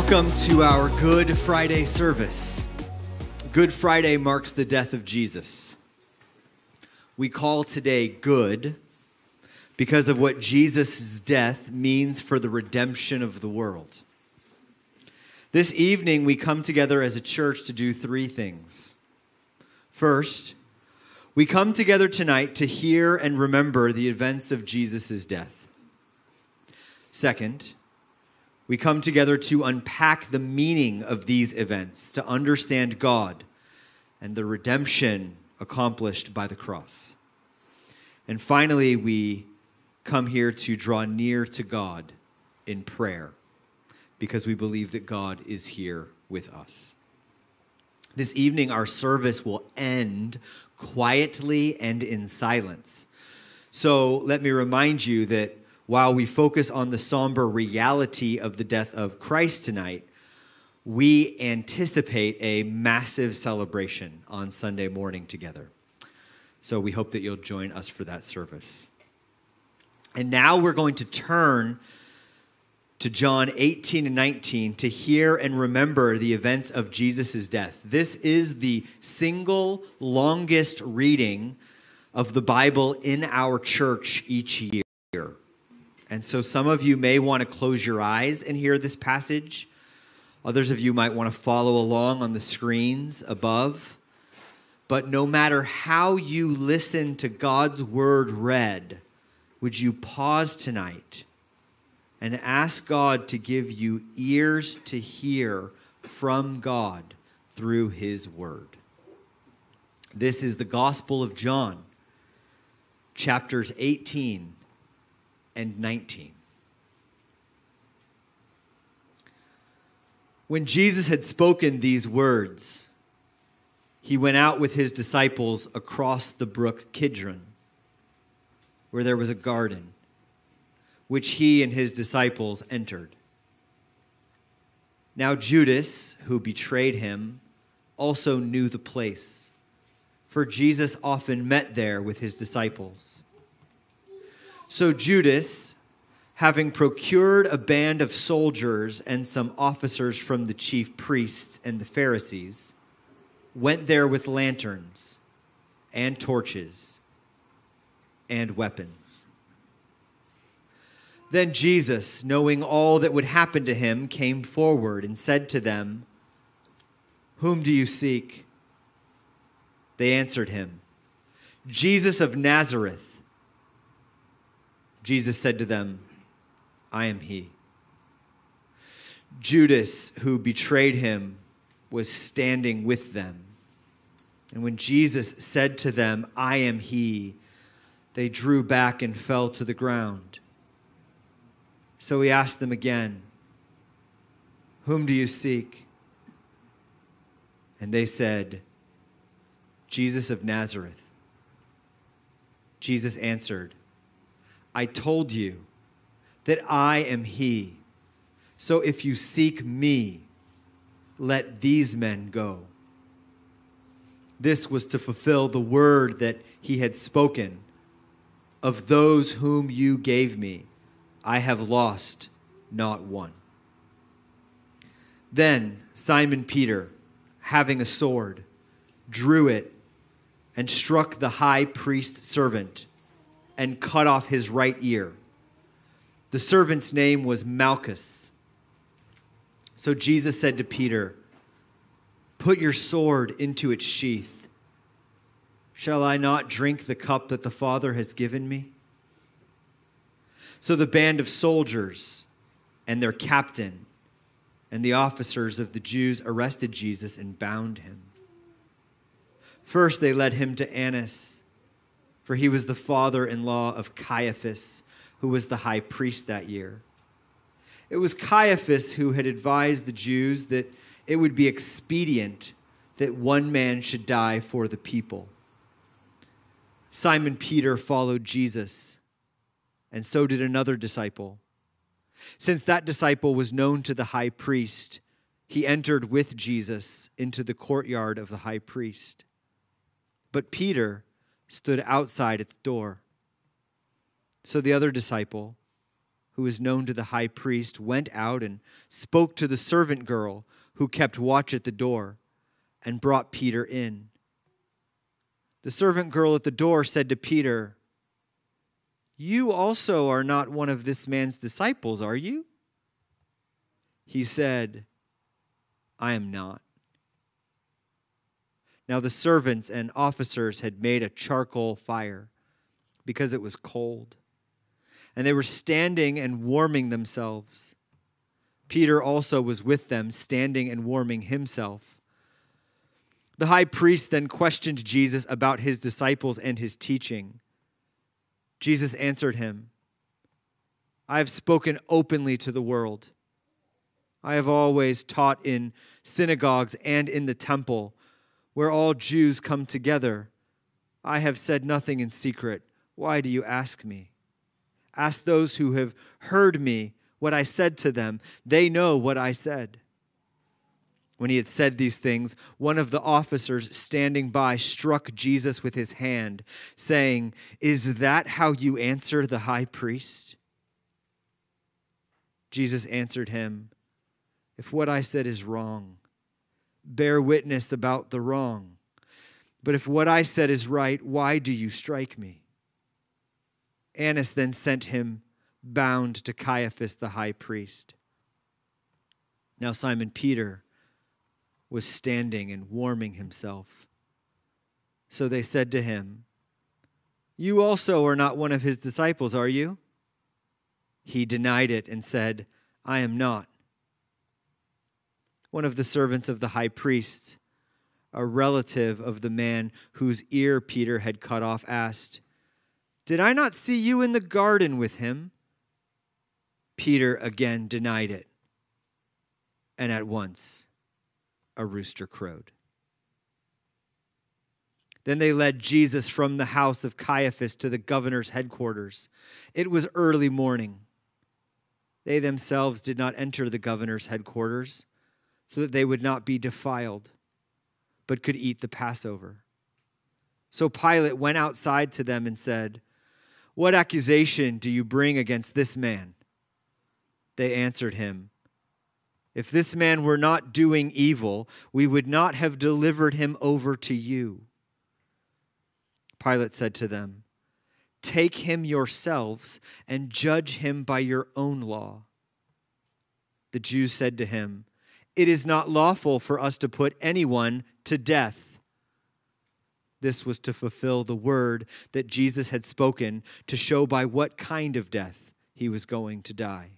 Welcome to our Good Friday service. Good Friday marks the death of Jesus. We call today good because of what Jesus' death means for the redemption of the world. This evening, we come together as a church to do three things. First, we come together tonight to hear and remember the events of Jesus' death. Second, we come together to unpack the meaning of these events, to understand God and the redemption accomplished by the cross. And finally, we come here to draw near to God in prayer because we believe that God is here with us. This evening, our service will end quietly and in silence. So let me remind you that while we focus on the somber reality of the death of Christ tonight, we anticipate a massive celebration on Sunday morning together. So we hope that you'll join us for that service. And now we're going to turn to John 18 and 19 to hear and remember the events of Jesus' death. This is the single longest reading of the Bible in our church each year. And so some of you may want to close your eyes and hear this passage. Others of you might want to follow along on the screens above. But no matter how you listen to God's word read, would you pause tonight and ask God to give you ears to hear from God through his word. This is the Gospel of John, chapters 18 and 19. When Jesus had spoken these words, he went out with his disciples across the brook Kidron, where there was a garden, which he and his disciples entered. Now Judas, who betrayed him, also knew the place, for Jesus often met there with his disciples. So Judas, having procured a band of soldiers and some officers from the chief priests and the Pharisees, went there with lanterns and torches and weapons. Then Jesus, knowing all that would happen to him, came forward and said to them, "Whom do you seek?" They answered him, "Jesus of Nazareth." Jesus said to them, "I am he." Judas, who betrayed him, was standing with them. And when Jesus said to them, "I am he," they drew back and fell to the ground. So he asked them again, "Whom do you seek?" And they said, "Jesus of Nazareth." Jesus answered, "I told you that I am he. So if you seek me, let these men go." This was to fulfill the word that he had spoken. "Of those whom you gave me, I have lost not one." Then Simon Peter, having a sword, drew it and struck the high priest's servant and cut off his right ear. The servant's name was Malchus. So Jesus said to Peter, "Put your sword into its sheath. Shall I not drink the cup that the Father has given me?" So the band of soldiers and their captain and the officers of the Jews arrested Jesus and bound him. First they led him to Annas, for he was the father-in-law of Caiaphas, who was the high priest that year. It was Caiaphas who had advised the Jews that it would be expedient that one man should die for the people. Simon Peter followed Jesus, and so did another disciple. Since that disciple was known to the high priest, he entered with Jesus into the courtyard of the high priest. But Peter stood outside at the door. So the other disciple, who was known to the high priest, went out and spoke to the servant girl who kept watch at the door and brought Peter in. The servant girl at the door said to Peter, "You also are not one of this man's disciples, are you?" He said, "I am not." Now the servants and officers had made a charcoal fire because it was cold, and they were standing and warming themselves. Peter also was with them, standing and warming himself. The high priest then questioned Jesus about his disciples and his teaching. Jesus answered him, "I have spoken openly to the world. I have always taught in synagogues and in the temple, where all Jews come together. I have said nothing in secret. Why do you ask me? Ask those who have heard me what I said to them. They know what I said." When he had said these things, one of the officers standing by struck Jesus with his hand, saying, "Is that how you answer the high priest?" Jesus answered him, "If what I said is wrong, bear witness about the wrong. But if what I said is right, why do you strike me?" Annas then sent him bound to Caiaphas the high priest. Now Simon Peter was standing and warming himself. So they said to him, "You also are not one of his disciples, are you?" He denied it and said, "I am not." One of the servants of the high priest, a relative of the man whose ear Peter had cut off, asked, "Did I not see you in the garden with him?" Peter again denied it, and at once a rooster crowed. Then they led Jesus from the house of Caiaphas to the governor's headquarters. It was early morning. They themselves did not enter the governor's headquarters, so that they would not be defiled, but could eat the Passover. So Pilate went outside to them and said, "What accusation do you bring against this man?" They answered him, "If this man were not doing evil, we would not have delivered him over to you." Pilate said to them, "Take him yourselves and judge him by your own law." The Jews said to him, "It is not lawful for us to put anyone to death." This was to fulfill the word that Jesus had spoken, to show by what kind of death he was going to die.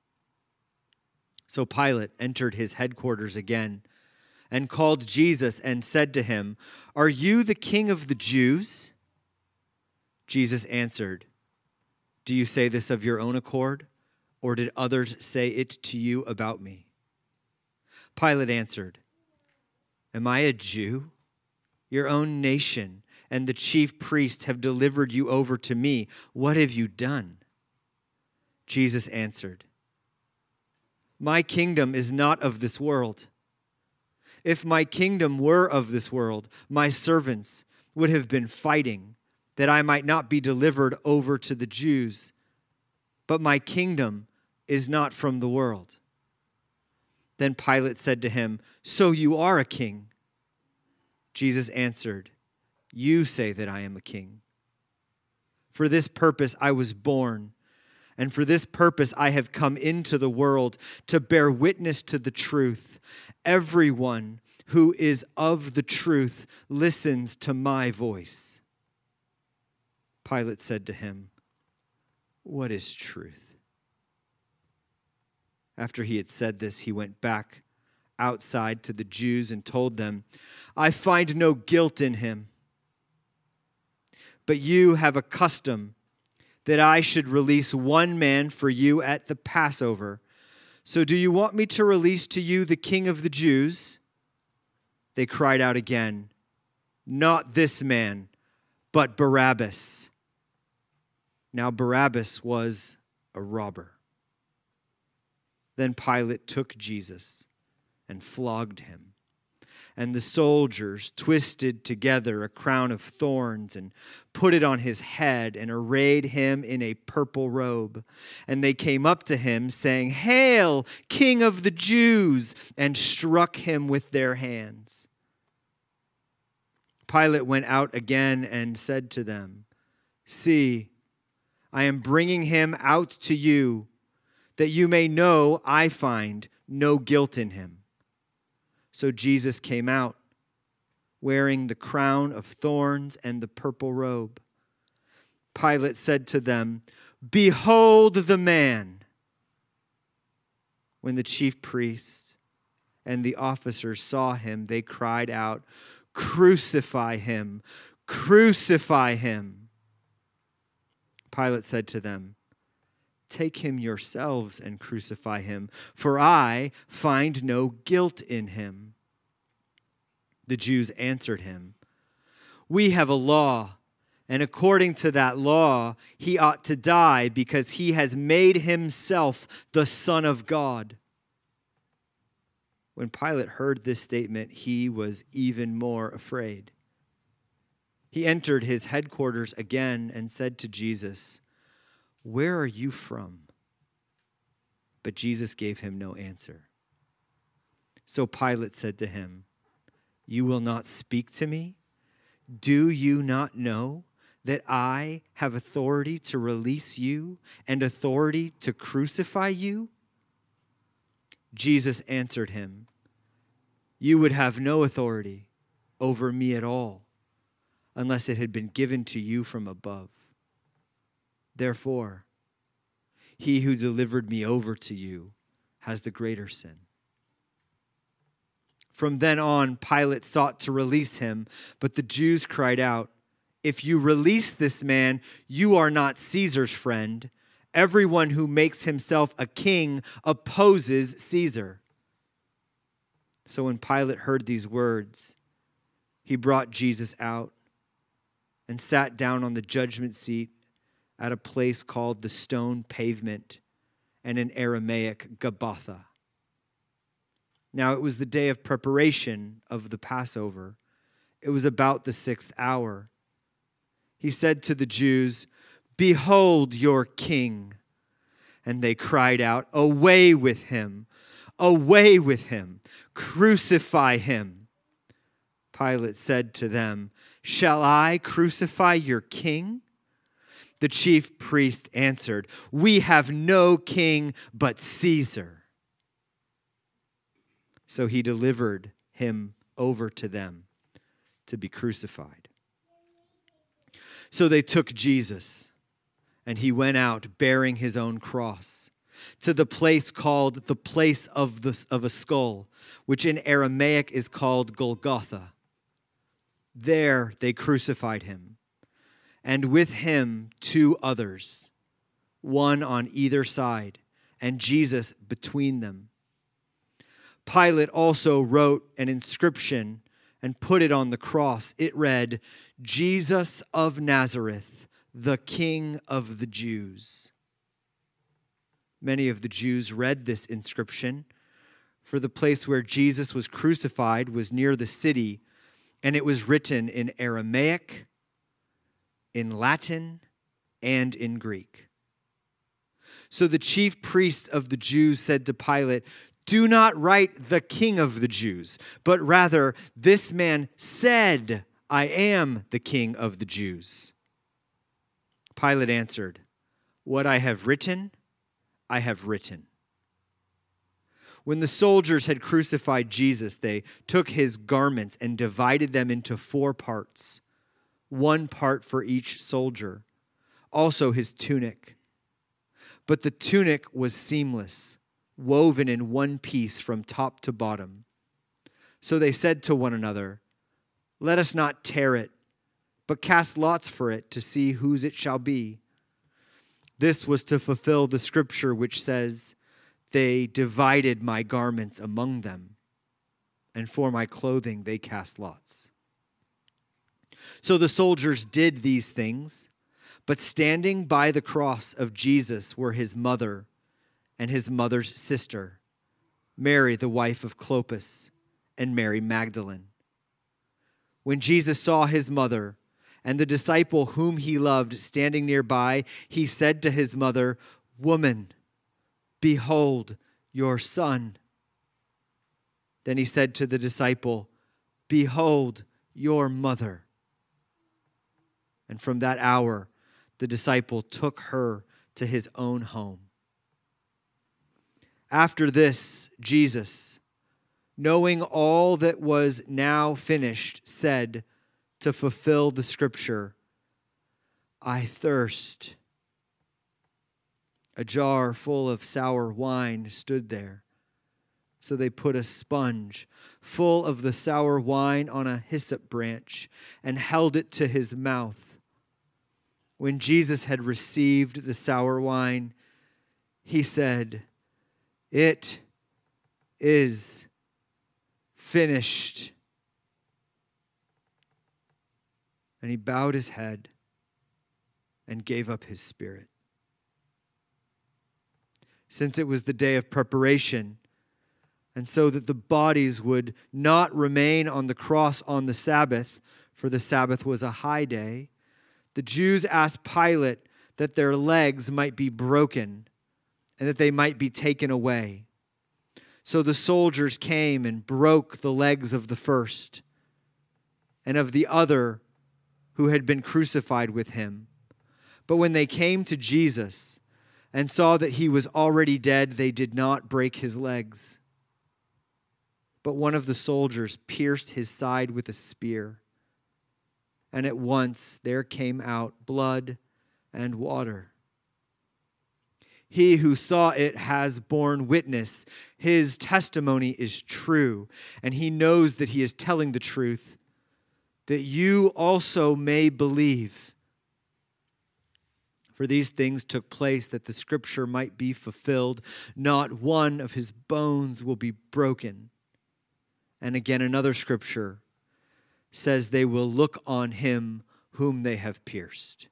So Pilate entered his headquarters again and called Jesus and said to him, "Are you the king of the Jews?" Jesus answered, "Do you say this of your own accord, or did others say it to you about me?" Pilate answered, "Am I a Jew? Your own nation and the chief priests have delivered you over to me. What have you done?" Jesus answered, "My kingdom is not of this world. If my kingdom were of this world, my servants would have been fighting that I might not be delivered over to the Jews. But my kingdom is not from the world." Then Pilate said to him, "So you are a king?" Jesus answered, "You say that I am a king. For this purpose I was born, and for this purpose I have come into the world, to bear witness to the truth. Everyone who is of the truth listens to my voice." Pilate said to him, "What is truth?" After he had said this, he went back outside to the Jews and told them, "I find no guilt in him. But you have a custom that I should release one man for you at the Passover. So do you want me to release to you the King of the Jews?" They cried out again, "Not this man, but Barabbas." Now Barabbas was a robber. Then Pilate took Jesus and flogged him And the soldiers twisted together a crown of thorns and put it on his head and arrayed him in a purple robe. And they came up to him, saying, "Hail, King of the Jews!" and struck him with their hands. Pilate went out again and said to them, "See, I am bringing him out to you, that you may know I find no guilt in him." So Jesus came out, wearing the crown of thorns and the purple robe. Pilate said to them, "Behold the man." When the chief priests and the officers saw him, they cried out, "Crucify him! Crucify him!" Pilate said to them, "Take him yourselves and crucify him, for I find no guilt in him." The Jews answered him, "We have a law, and according to that law, he ought to die because he has made himself the Son of God." When Pilate heard this statement, he was even more afraid. He entered his headquarters again and said to Jesus, "Where are you from?" But Jesus gave him no answer. So Pilate said to him, "You will not speak to me? Do you not know that I have authority to release you and authority to crucify you?" Jesus answered him, "You would have no authority over me at all unless it had been given to you from above. Therefore, he who delivered me over to you has the greater sin." From then on, Pilate sought to release him, but the Jews cried out, "If you release this man, you are not Caesar's friend. Everyone who makes himself a king opposes Caesar." So when Pilate heard these words, he brought Jesus out and sat down on the judgment seat at a place called the Stone Pavement, and in Aramaic, Gabbatha. Now it was the day of preparation of the Passover. It was about the 6th hour. He said to the Jews, "Behold your king." And they cried out, "Away with him! Away with him! Crucify him!" Pilate said to them, "Shall I crucify your king?" The chief priest answered, "We have no king but Caesar." So he delivered him over to them to be crucified. So they took Jesus, and he went out bearing his own cross to the place called the place of a skull, which in Aramaic is called Golgotha. There they crucified him, and with him 2 others, one on either side, and Jesus between them. Pilate also wrote an inscription and put it on the cross. It read, "Jesus of Nazareth, the King of the Jews." Many of the Jews read this inscription, for the place where Jesus was crucified was near the city, and it was written in Aramaic, in Latin, and in Greek. So the chief priests of the Jews said to Pilate, "Do not write the King of the Jews, but rather, this man said, 'I am the King of the Jews.'" Pilate answered, "What I have written, I have written." When the soldiers had crucified Jesus, they took his garments and divided them into 4 parts, 1 part for each soldier, also his tunic. But the tunic was seamless, woven in one piece from top to bottom. So they said to one another, "Let us not tear it, but cast lots for it to see whose it shall be." This was to fulfill the scripture which says, "They divided my garments among them, and for my clothing they cast lots." So the soldiers did these things, but standing by the cross of Jesus were his mother and his mother's sister, Mary, the wife of Clopas, and Mary Magdalene. When Jesus saw his mother and the disciple whom he loved standing nearby, he said to his mother, "Woman, behold your son." Then he said to the disciple, "Behold your mother." And from that hour, the disciple took her to his own home. After this, Jesus, knowing all that was now finished, said, to fulfill the scripture, "I thirst." A jar full of sour wine stood there. So they put a sponge full of the sour wine on a hyssop branch and held it to his mouth. When Jesus had received the sour wine, he said, "It is finished." And he bowed his head and gave up his spirit. Since it was the day of preparation, and so that the bodies would not remain on the cross on the Sabbath, for the Sabbath was a high day, the Jews asked Pilate that their legs might be broken and that they might be taken away. So the soldiers came and broke the legs of the first and of the other who had been crucified with him. But when they came to Jesus and saw that he was already dead, they did not break his legs. But one of the soldiers pierced his side with a spear, and at once there came out blood and water. He who saw it has borne witness. His testimony is true, and he knows that he is telling the truth, that you also may believe. For these things took place that the scripture might be fulfilled. Not one of his bones will be broken. And again, another scripture says they will look on him whom they have pierced.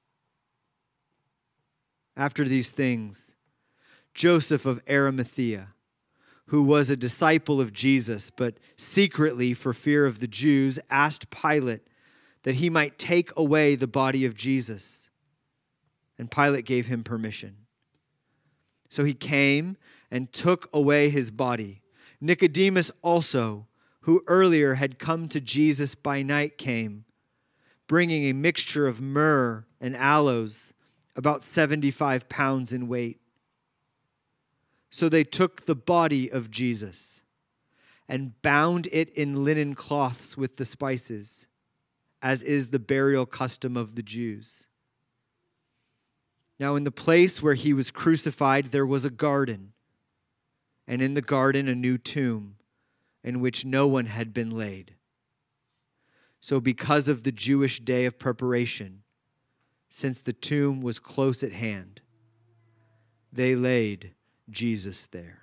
After these things, Joseph of Arimathea, who was a disciple of Jesus, but secretly for fear of the Jews, asked Pilate that he might take away the body of Jesus. And Pilate gave him permission. So he came and took away his body. Nicodemus also, who earlier had come to Jesus by night, came, bringing a mixture of myrrh and aloes, about 75 pounds in weight. So they took the body of Jesus and bound it in linen cloths with the spices, as is the burial custom of the Jews. Now in the place where he was crucified there was a garden, and in the garden a new tomb, in which no one had been laid. So because of the Jewish day of preparation, since the tomb was close at hand, they laid Jesus there.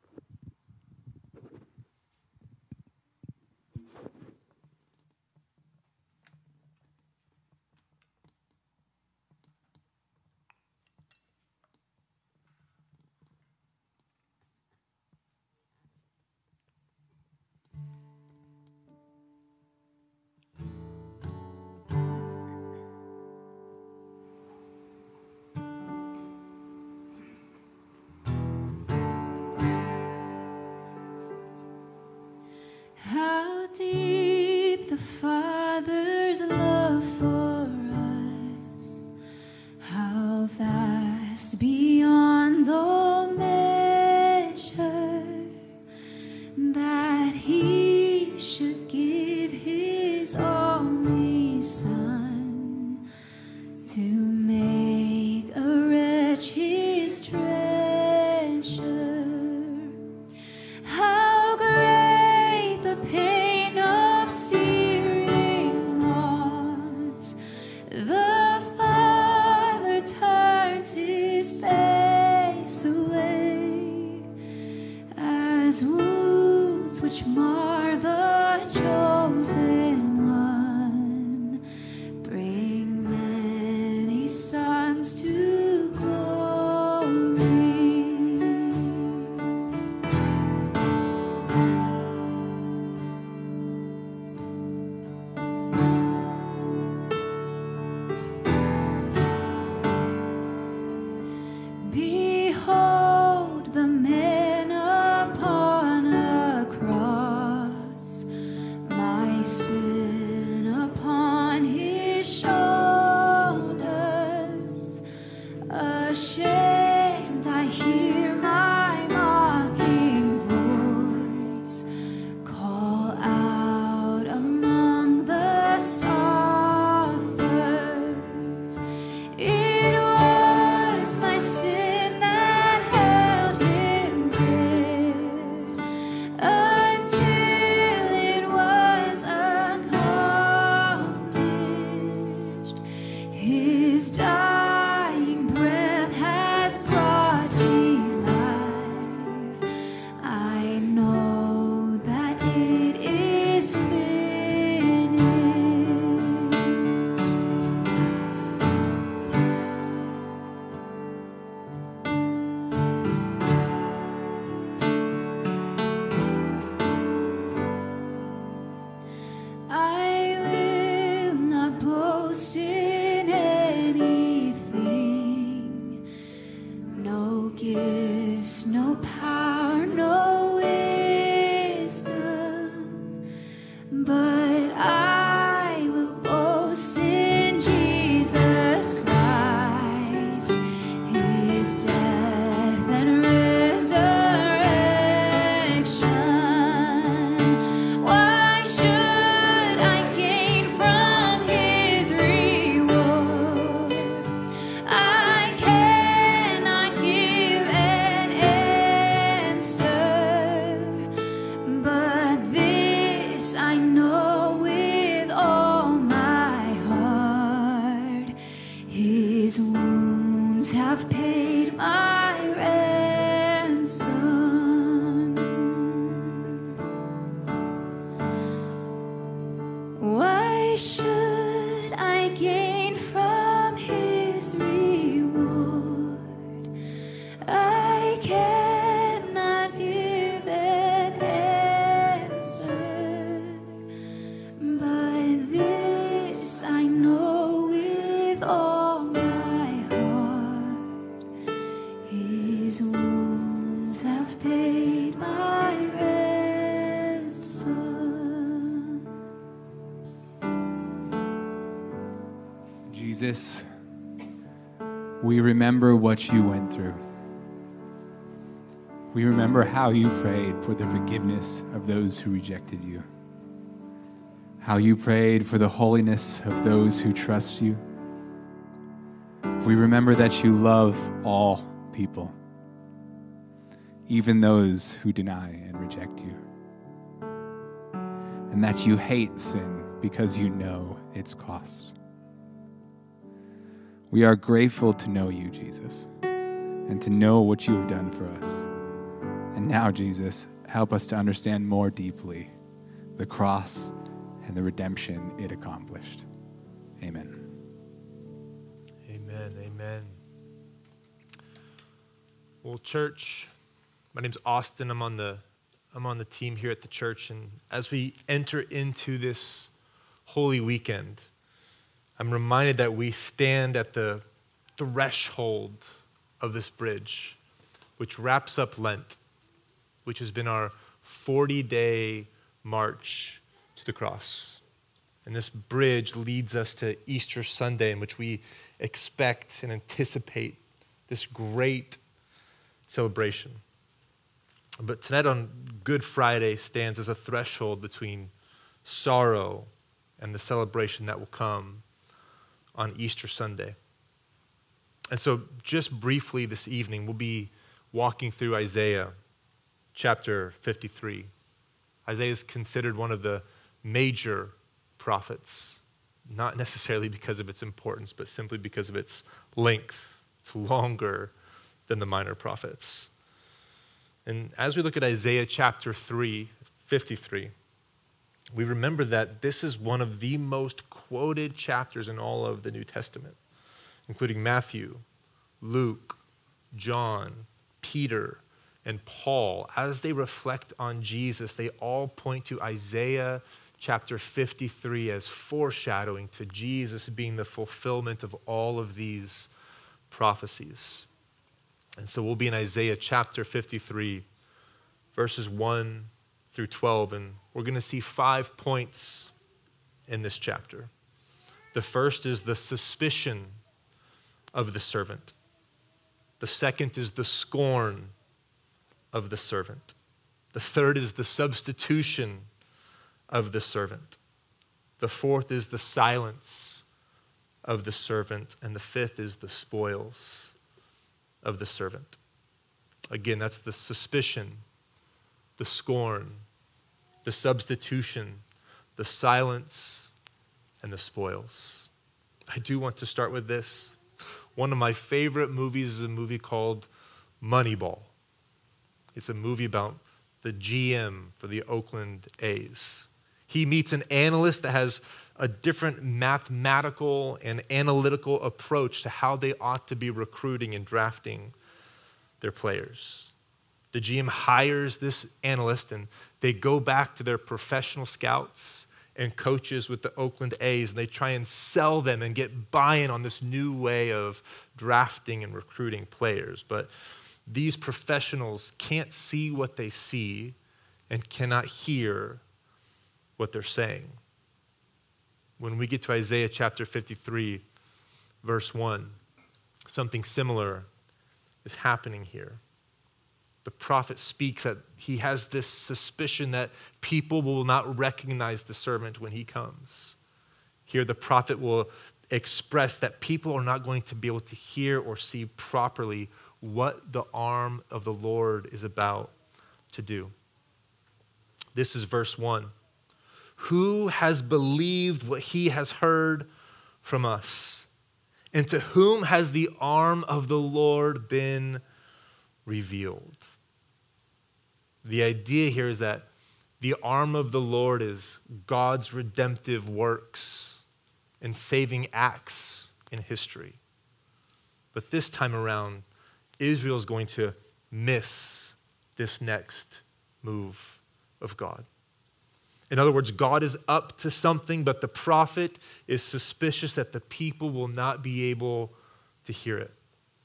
How deep the Father's love for us, how vast beyond all measure, that he should give his only Son to make a wretch his treasure. How great the pain of searing loss! The Father turns his face away, as wounds which mar the chosen one bring many ashamed, I hear my mocking voice call out among the scoffers. It was my sin that held him there until it was accomplished. His dying breath has brought me life. I know that it is finished. I will not boast in anything, no gifts, no power, no wisdom, but I will boast in Jesus Christ, his death and resurrection. Why should I gain from his reward? I cannot give an answer, but this I know with all my heart. His wounds have paid my ransom. Why should I gain from his reward? I cannot give an answer, but this I know with all my heart. His wounds have paid my ransom. Jesus, we remember what you went through. We remember how you prayed for the forgiveness of those who rejected you, how you prayed for the holiness of those who trust you. We remember that you love all people, even those who deny and reject you, and that you hate sin because you know its cost. We are grateful to know you, Jesus, and to know what you have done for us. And now, Jesus, help us to understand more deeply the cross and the redemption it accomplished. Amen. Amen. Amen. Well, church, my name's Austin. I'm on the team here at the church, and as we enter into this Holy Weekend, I'm reminded that we stand at the threshold of this bridge, which wraps up Lent, which has been our 40-day march to the cross. And this bridge leads us to Easter Sunday, in which we expect and anticipate this great celebration. But tonight on Good Friday stands as a threshold between sorrow and the celebration that will come on Easter Sunday. And so just briefly this evening, we'll be walking through Isaiah chapter 53. Isaiah is considered one of the major prophets, not necessarily because of its importance, but simply because of its length. It's longer than the minor prophets. And as we look at Isaiah chapter 53, we remember that this is one of the most quoted chapters in all of the New Testament, including Matthew, Luke, John, Peter, and Paul. As they reflect on Jesus, they all point to Isaiah chapter 53 as foreshadowing to Jesus being the fulfillment of all of these prophecies. And so we'll be in Isaiah chapter 53, verses 1 through 12, and we're going to see 5 points in this chapter. The first is the suspicion of the servant. The second is the scorn of the servant. The third is the substitution of the servant. The fourth is the silence of the servant. And the fifth is the spoils of the servant. Again, that's the suspicion, the scorn, the substitution, the silence, and the spoils. I do want to start with this. One of my favorite movies is a movie called Moneyball. It's a movie about the GM for the Oakland A's. He meets an analyst that has a different mathematical and analytical approach to how they ought to be recruiting and drafting their players. The GM hires this analyst, and they go back to their professional scouts and coaches with the Oakland A's, and they try and sell them and get buy-in on this new way of drafting and recruiting players. But these professionals can't see what they see and cannot hear what they're saying. When we get to Isaiah chapter 53, verse 1, something similar is happening here. The prophet speaks that he has this suspicion that people will not recognize the servant when he comes. Here the prophet will express that people are not going to be able to hear or see properly what the arm of the Lord is about to do. This is verse 1. Who has believed what he has heard from us? And to whom has the arm of the Lord been revealed? The idea here is that the arm of the Lord is God's redemptive works and saving acts in history. But this time around, Israel is going to miss this next move of God. In other words, God is up to something, but the prophet is suspicious that the people will not be able to hear it.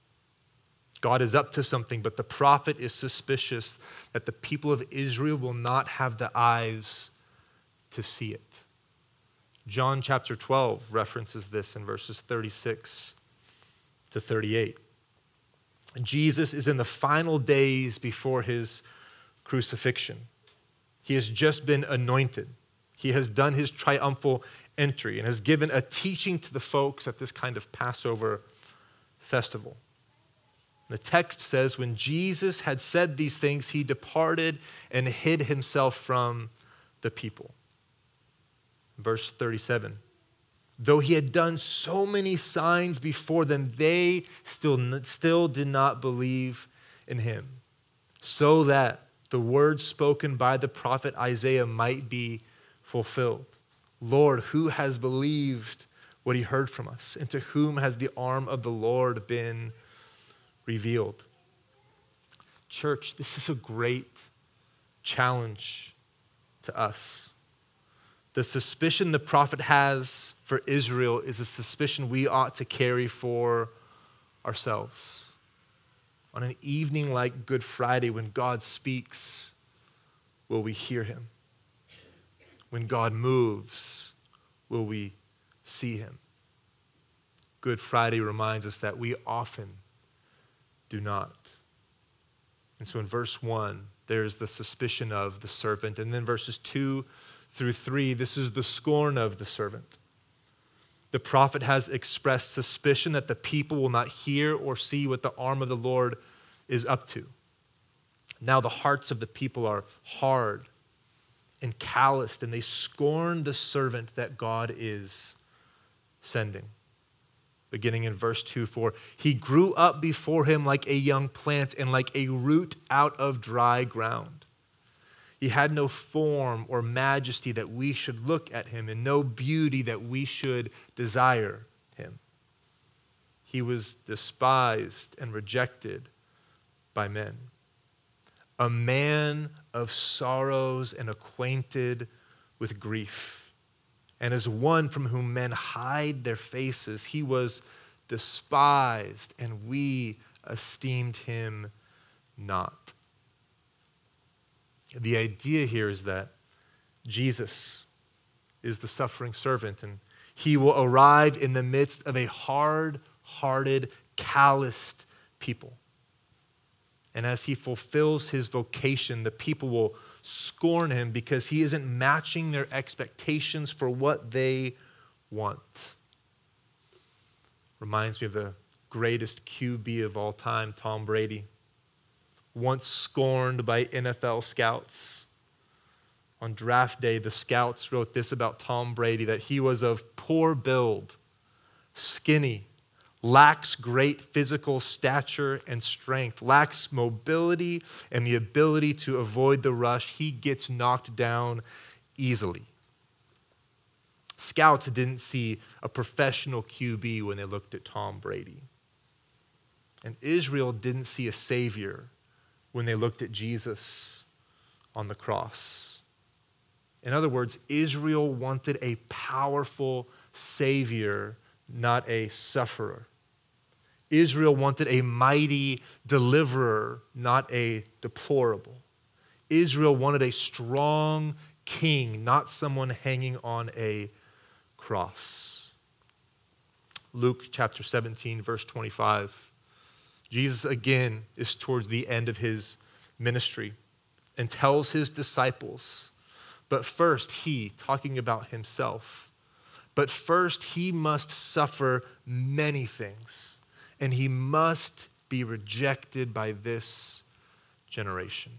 God is up to something, but the prophet is suspicious that the people of Israel will not have the eyes to see it. John chapter 12 references this in verses 36 to 38. Jesus is in the final days before his crucifixion. He has just been anointed. He has done his triumphal entry and has given a teaching to the folks at this kind of Passover festival. The text says, when Jesus had said these things, he departed and hid himself from the people. Verse 37, though he had done so many signs before them, they still did not believe in him, so that the words spoken by the prophet Isaiah might be fulfilled. Lord, who has believed what he heard from us? And to whom has the arm of the Lord been revealed? Church, this is a great challenge to us. The suspicion the prophet has for Israel is a suspicion we ought to carry for ourselves. On an evening like Good Friday, when God speaks, will we hear him? When God moves, will we see him? Good Friday reminds us that we often do not. And so in verse 1, there's the suspicion of the servant. And then verses 2 through 3, this is the scorn of the servant. The prophet has expressed suspicion that the people will not hear or see what the arm of the Lord is up to. Now the hearts of the people are hard and calloused, and they scorn the servant that God is sending. Beginning in verse 2, for he grew up before him like a young plant and like a root out of dry ground. He had no form or majesty that we should look at him, and no beauty that we should desire him. He was despised and rejected by men, a man of sorrows and acquainted with grief. And as one from whom men hide their faces, he was despised, and we esteemed him not. The idea here is that Jesus is the suffering servant, and he will arrive in the midst of a hard-hearted, calloused people. And as he fulfills his vocation, the people will scorn him because he isn't matching their expectations for what they want. Reminds me of the greatest QB of all time, Tom Brady, once scorned by NFL scouts. On draft day, the scouts wrote this about Tom Brady, that he was of poor build, skinny, lacks great physical stature and strength, lacks mobility and the ability to avoid the rush. He gets knocked down easily. Scouts didn't see a professional QB when they looked at Tom Brady. And Israel didn't see a savior when they looked at Jesus on the cross. In other words, Israel wanted a powerful savior, not a sufferer. Israel wanted a mighty deliverer, not a deplorable. Israel wanted a strong king, not someone hanging on a cross. Luke chapter 17, verse 25. Jesus again is towards the end of his ministry and tells his disciples, but first he, talking about himself, but first he must suffer many things, and he must be rejected by this generation.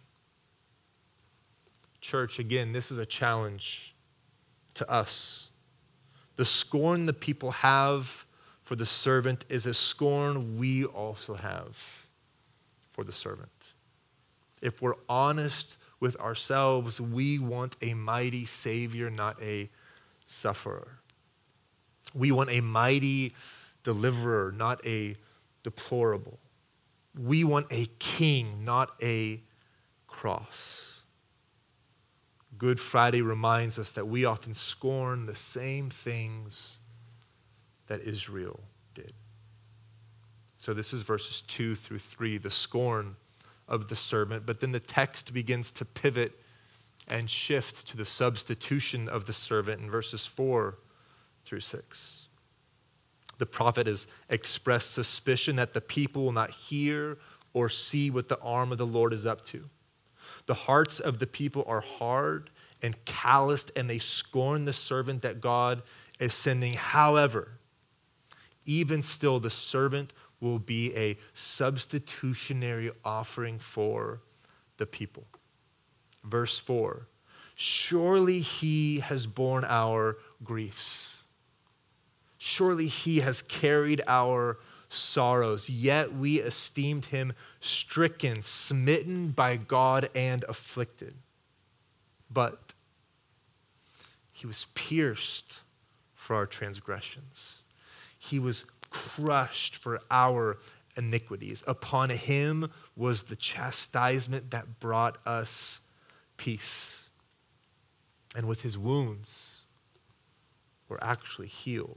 Church, again, this is a challenge to us. The scorn the people have for the servant is a scorn we also have for the servant. If we're honest with ourselves, we want a mighty Savior, not a sufferer. We want a mighty deliverer, not a deplorable. We want a king, not a cross. Good Friday reminds us that we often scorn the same things that Israel did. So this is verses 2 through 3, the scorn of the servant. But then the text begins to pivot and shift to the substitution of the servant in verses 4 through 6. The prophet has expressed suspicion that the people will not hear or see what the arm of the Lord is up to. The hearts of the people are hard and calloused, and they scorn the servant that God is sending. However, even still, the servant will be a substitutionary offering for the people. Verse 4, surely he has borne our griefs. Surely he has carried our sorrows, yet we esteemed him stricken, smitten by God, and afflicted. But he was pierced for our transgressions. He was crushed for our iniquities. Upon him was the chastisement that brought us peace. And with his wounds, we're actually healed.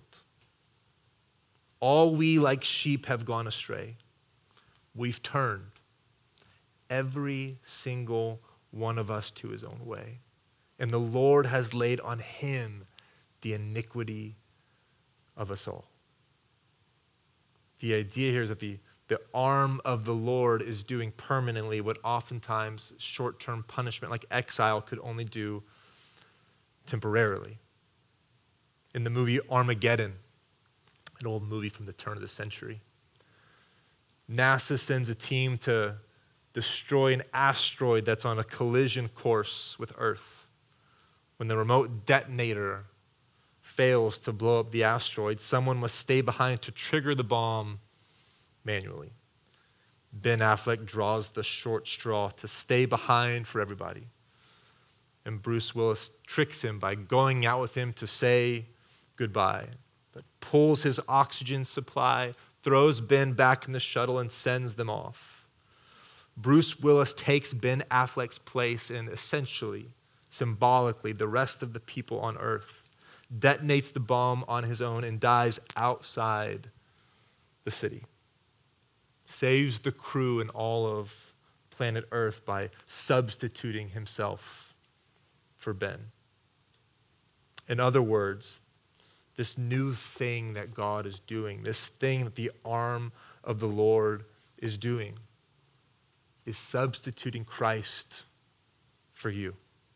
All we like sheep have gone astray. We've turned, every single one of us, to his own way. And the Lord has laid on him the iniquity of us all. The idea here is that the arm of the Lord is doing permanently what oftentimes short-term punishment like exile could only do temporarily. In the movie Armageddon, an old movie from the turn of the century, NASA sends a team to destroy an asteroid that's on a collision course with Earth. When the remote detonator fails to blow up the asteroid, someone must stay behind to trigger the bomb manually. Ben Affleck draws the short straw to stay behind for everybody. And Bruce Willis tricks him by going out with him to say goodbye, but pulls his oxygen supply, throws Ben back in the shuttle, and sends them off. Bruce Willis takes Ben Affleck's place in essentially, symbolically, the rest of the people on Earth, detonates the bomb on his own, and dies outside the city. Saves the crew and all of planet Earth by substituting himself for Ben. In other words, this new thing that God is doing, this thing that the arm of the Lord is doing, is substituting Christ for you.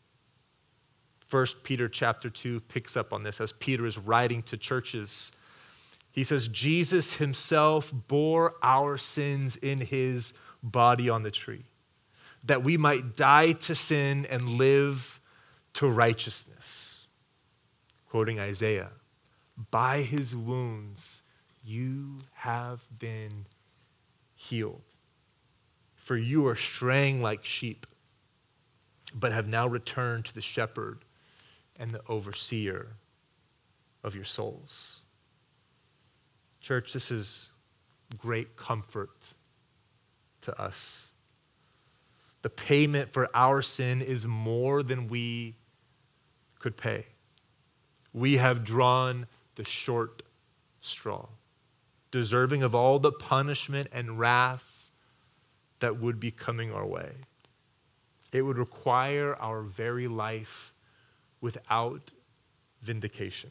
1 Peter chapter 2 picks up on this as Peter is writing to churches. He says, Jesus himself bore our sins in his body on the tree, that we might die to sin and live to righteousness. Quoting Isaiah, by his wounds you have been healed. For you are straying like sheep, but have now returned to the shepherd and the overseer of your souls. Church, this is great comfort to us. The payment for our sin is more than we could pay. We have drawn the short straw, deserving of all the punishment and wrath that would be coming our way. It would require our very life without vindication.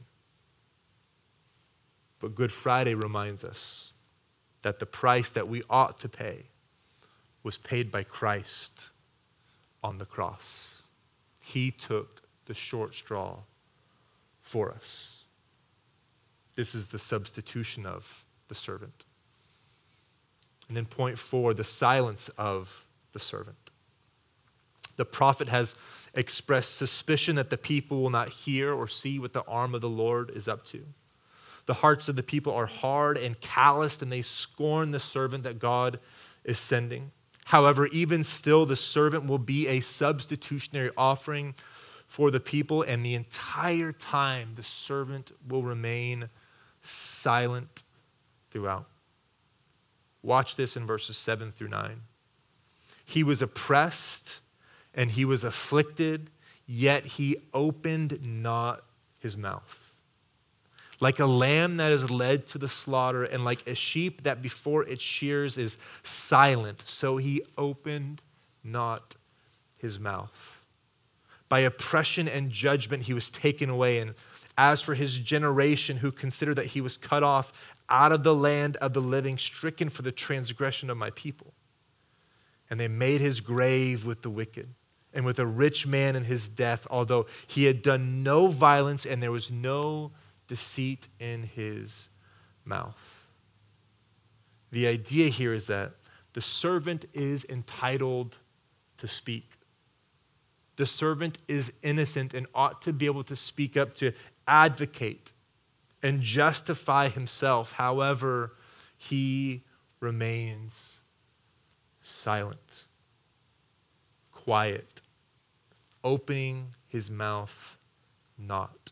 But Good Friday reminds us that the price that we ought to pay was paid by Christ on the cross. He took the short straw for us. This is the substitution of the servant. And then point 4, the silence of the servant. The prophet has expressed suspicion that the people will not hear or see what the arm of the Lord is up to. The hearts of the people are hard and calloused, and they scorn the servant that God is sending. However, even still, the servant will be a substitutionary offering for the people, and the entire time the servant will remain silent throughout. Watch this in verses 7 through 9. He was oppressed and he was afflicted, yet he opened not his mouth. Like a lamb that is led to the slaughter, and like a sheep that before its shears is silent, so he opened not his mouth. By oppression and judgment he was taken away, and as for his generation who considered that he was cut off out of the land of the living, stricken for the transgression of my people. And they made his grave with the wicked and with a rich man in his death, although he had done no violence and there was no deceit in his mouth. The idea here is that the servant is entitled to speak. The servant is innocent and ought to be able to speak up, to advocate and justify himself. However, he remains silent, quiet, opening his mouth not.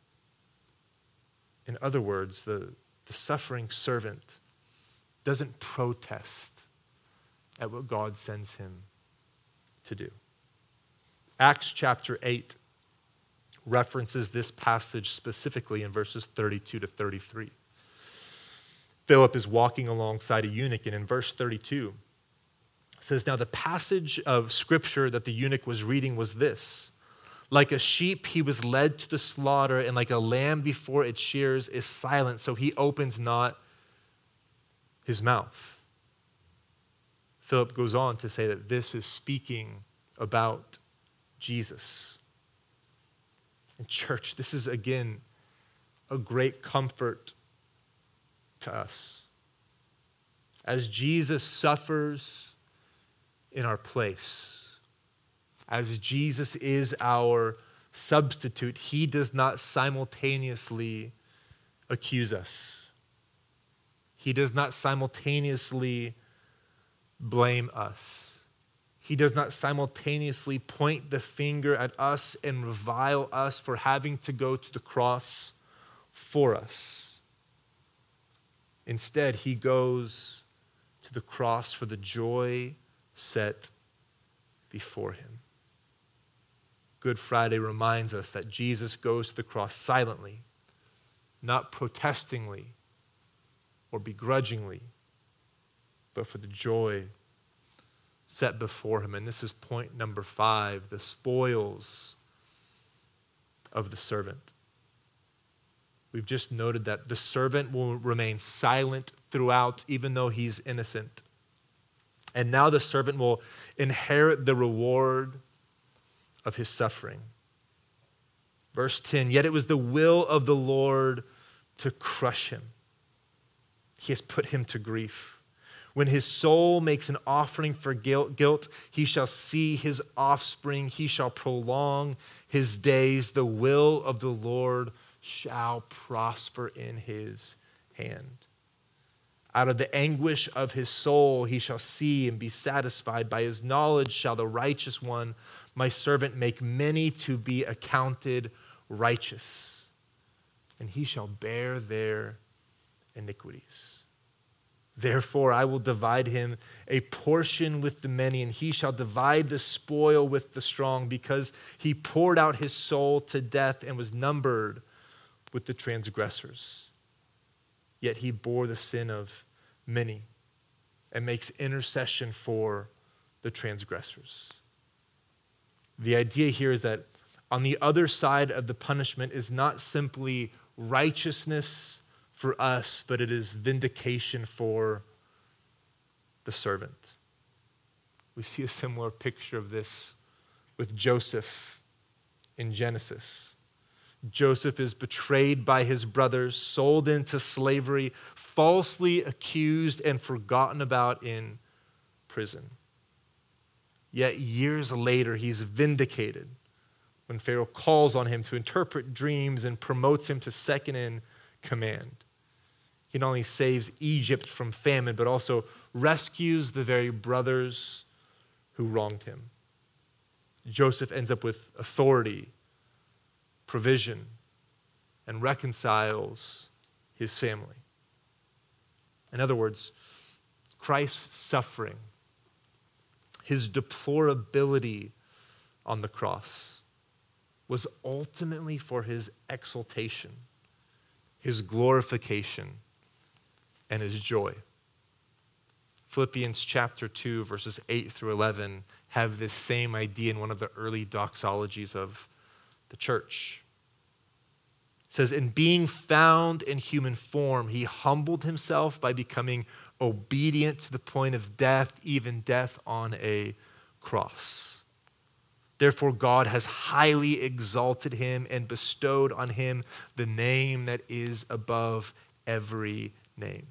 In other words, the suffering servant doesn't protest at what God sends him to do. Acts chapter 8 references this passage specifically in verses 32 to 33. Philip is walking alongside a eunuch, and in verse 32, it says, now the passage of scripture that the eunuch was reading was this: like a sheep he was led to the slaughter, and like a lamb before its shears is silent, so he opens not his mouth. Philip goes on to say that this is speaking about Jesus. And church, this is again a great comfort to us. As Jesus suffers in our place, as Jesus is our substitute, he does not simultaneously accuse us. He does not simultaneously blame us. He does not simultaneously point the finger at us and revile us for having to go to the cross for us. Instead, he goes to the cross for the joy set before him. Good Friday reminds us that Jesus goes to the cross silently, not protestingly or begrudgingly, but for the joy set before him. And this is point number 5, the spoils of the servant. We've just noted that the servant will remain silent throughout, even though he's innocent. And now the servant will inherit the reward of his suffering. Verse 10, yet it was the will of the Lord to crush him. He has put him to grief. When his soul makes an offering for guilt, he shall see his offspring. He shall prolong his days. The will of the Lord shall prosper in his hand. Out of the anguish of his soul he shall see and be satisfied. By his knowledge shall the righteous one, my servant, make many to be accounted righteous, and he shall bear their iniquities. Therefore I will divide him a portion with the many, and he shall divide the spoil with the strong, because he poured out his soul to death and was numbered with the transgressors. Yet he bore the sin of many and makes intercession for the transgressors. The idea here is that on the other side of the punishment is not simply righteousness for us, but it is vindication for the servant. We see a similar picture of this with Joseph in Genesis. Joseph is betrayed by his brothers, sold into slavery, falsely accused and forgotten about in prison. Yet years later, he's vindicated when Pharaoh calls on him to interpret dreams and promotes him to second in command. He not only saves Egypt from famine, but also rescues the very brothers who wronged him. Joseph ends up with authority, provision, and reconciles his family. In other words, Christ's suffering, his deplorability on the cross, was ultimately for his exaltation, his glorification, and his joy. Philippians chapter 2, verses 8 through 11 have this same idea in one of the early doxologies of the church. It says, in being found in human form, he humbled himself by becoming obedient to the point of death, even death on a cross. Therefore, God has highly exalted him and bestowed on him the name that is above every name,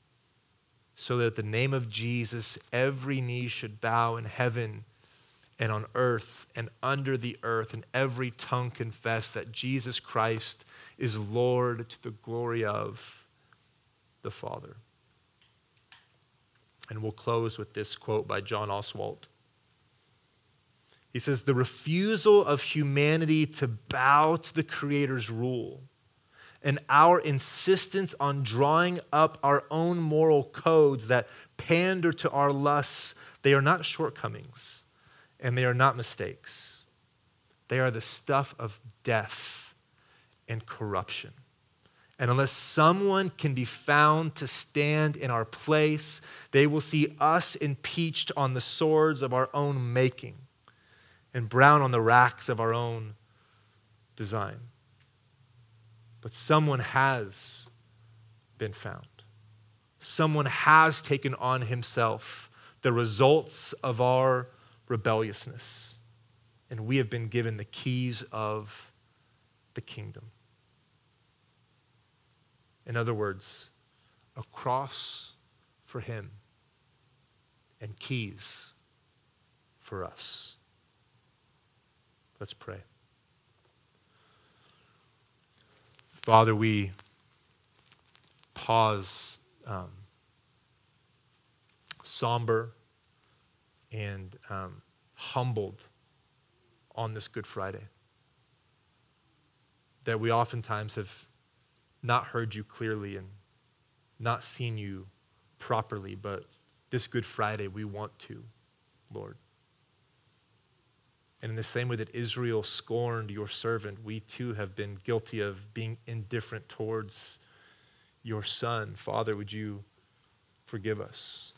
so that at the name of Jesus, every knee should bow in heaven and on earth and under the earth, and every tongue confess that Jesus Christ is Lord, to the glory of the Father. And we'll close with this quote by John Oswalt. He says, the refusal of humanity to bow to the Creator's rule and our insistence on drawing up our own moral codes that pander to our lusts, they are not shortcomings and they are not mistakes. They are the stuff of death and corruption. And unless someone can be found to stand in our place, they will see us impeached on the swords of our own making and brown on the racks of our own design. But someone has been found. Someone has taken on himself the results of our rebelliousness, and we have been given the keys of the kingdom. In other words, a cross for him and keys for us. Let's pray. Father, we pause somber and humbled on this Good Friday. That we oftentimes have not heard you clearly and not seen you properly, but this Good Friday we want to, Lord. And in the same way that Israel scorned your servant, we too have been guilty of being indifferent towards your Son. Father, would you forgive us?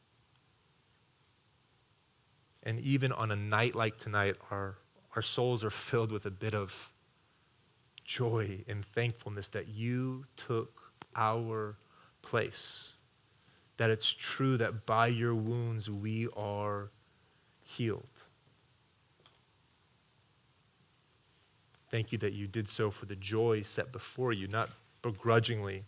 And even on a night like tonight, our souls are filled with a bit of joy and thankfulness that you took our place, that it's true that by your wounds we are healed. Thank you that you did so for the joy set before you, not begrudgingly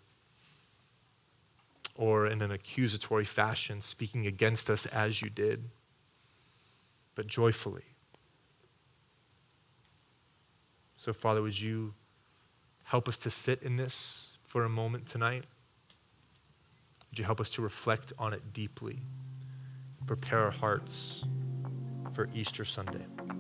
or in an accusatory fashion, speaking against us as you did, but joyfully. So, Father, would you help us to sit in this for a moment tonight? Would you help us to reflect on it deeply, prepare our hearts for Easter Sunday?